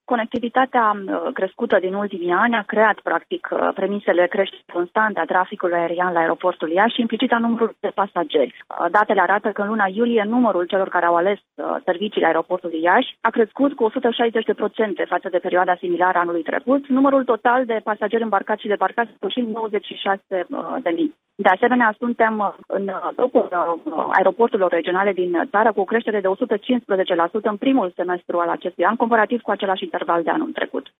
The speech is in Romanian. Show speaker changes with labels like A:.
A: Conectivitatea crescută din ultimii ani a creat, practic, premisele creșterii constante a traficului aerian la aeroportul Iași și implicit a numărului de pasageri. Datele arată că în luna iulie numărul celor care au ales serviciile aeroportului Iași a crescut cu 160% față de perioada similară anului trecut. Numărul total de pasageri îmbarcați și debarcați a depășit 96.000. De asemenea, suntem în topul aeroporturilor regionale din țară cu o creștere de 115% în primul semestru al acestui an, comparativ cu același interval de anul trecut.